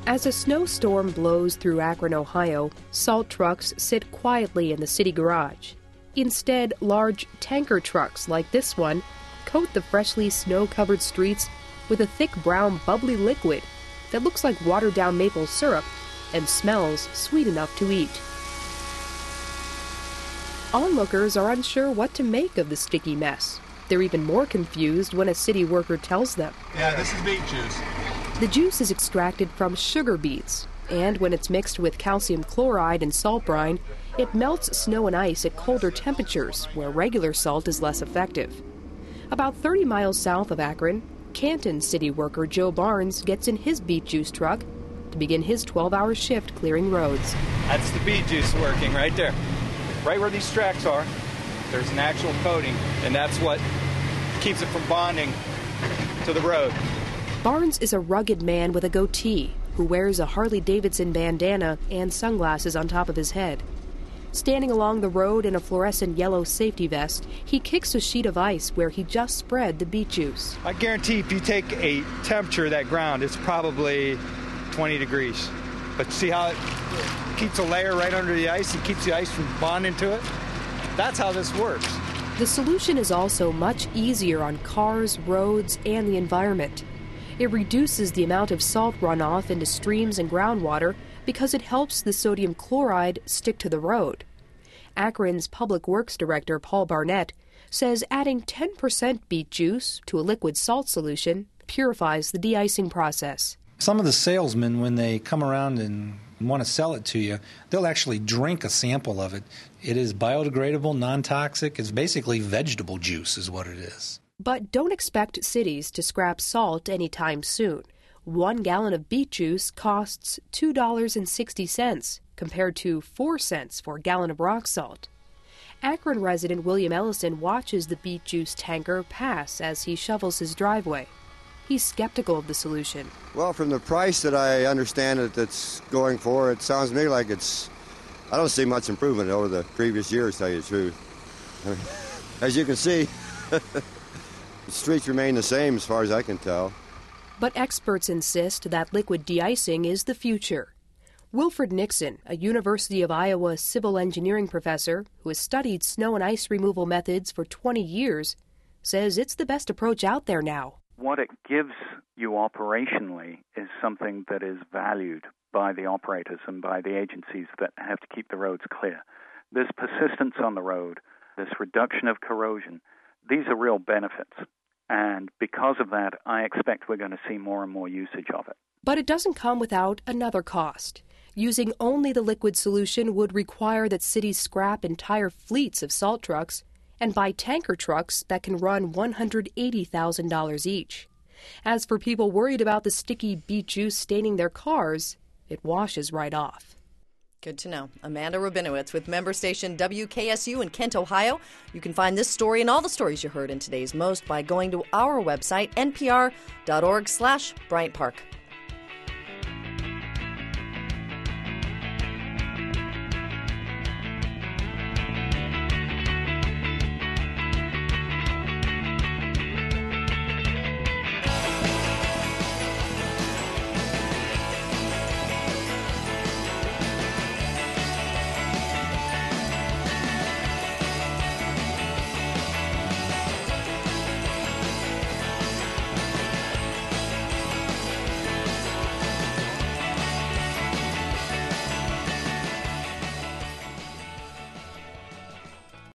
As a snowstorm blows through Akron, Ohio, salt trucks sit quietly in the city garage. Instead, large tanker trucks like this one coat the freshly snow-covered streets with a thick brown bubbly liquid that looks like watered-down maple syrup and smells sweet enough to eat. Onlookers are unsure what to make of the sticky mess. They're even more confused when a city worker tells them. Yeah, this is beet juice. The juice is extracted from sugar beets, and when it's mixed with calcium chloride and salt brine, it melts snow and ice at colder temperatures where regular salt is less effective. About 30 miles south of Akron, Canton city worker Joe Barnes gets in his beet juice truck to begin his 12-hour shift clearing roads. That's the beet juice working right there. Right where these tracks are, there's an actual coating, and that's what keeps it from bonding to the road. Barnes is a rugged man with a goatee who wears a Harley-Davidson bandana and sunglasses on top of his head. Standing along the road in a fluorescent yellow safety vest, he kicks a sheet of ice where he just spread the beet juice. I guarantee if you take a temperature of that ground, it's probably 20 degrees. But see how it keeps a layer right under the ice and keeps the ice from bonding to it? That's how this works. The solution is also much easier on cars, roads, and the environment. It reduces the amount of salt runoff into streams and groundwater because it helps the sodium chloride stick to the road. Akron's Public Works Director Paul Barnett says adding 10% beet juice to a liquid salt solution purifies the de-icing process. Some of the salesmen, when they come around and want to sell it to you, they'll actually drink a sample of it. It is biodegradable, non-toxic. It's basically vegetable juice is what it is. But don't expect cities to scrap salt anytime soon. 1 gallon of beet juice costs $2.60 compared to 4 cents for a gallon of rock salt. Akron resident William Ellison watches the beet juice tanker pass as he shovels his driveway. He's skeptical of the solution. Well, from the price that I understand it's going for, it sounds to me like I don't see much improvement over the previous years, to tell you the truth. As you can see, the streets remain the same as far as I can tell. But experts insist that liquid de-icing is the future. Wilfred Nixon, a University of Iowa civil engineering professor who has studied snow and ice removal methods for 20 years, says it's the best approach out there now. What it gives you operationally is something that is valued by the operators and by the agencies that have to keep the roads clear. This persistence on the road, this reduction of corrosion, these are real benefits. And because of that, I expect we're going to see more and more usage of it. But it doesn't come without another cost. Using only the liquid solution would require that cities scrap entire fleets of salt trucks and buy tanker trucks that can run $180,000 each. As for people worried about the sticky beet juice staining their cars, it washes right off. Good to know. Amanda Rabinowitz with member station WKSU in Kent, Ohio. You can find this story and all the stories you heard in today's Most by going to our website, npr.org/Bryant Park.